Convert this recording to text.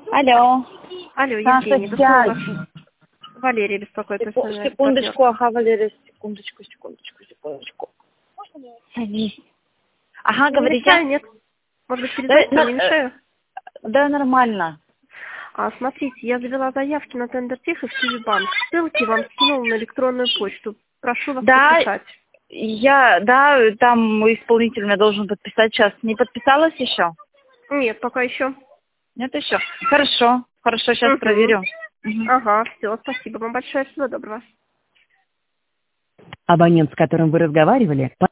Алло. Алло, Евгений, вы Сядь. снова? Валерий беспокоит. Секундочку, ага, Валерия, секундочку. Садись. Ага, Не говорите. мешаю, нет? Может быть, перезвоните, не мешаю? Да, нормально. Смотрите, я завела заявки на тендер тех и в Киевбанк. Ссылки вам скинула на электронную почту. Прошу вас подписать. Там исполнитель меня должен подписать сейчас. Не подписалась еще? Нет, пока еще. Нет еще? Хорошо, сейчас проверю. Ага, все, спасибо вам большое, всего доброго. Абонент, с которым вы разговаривали,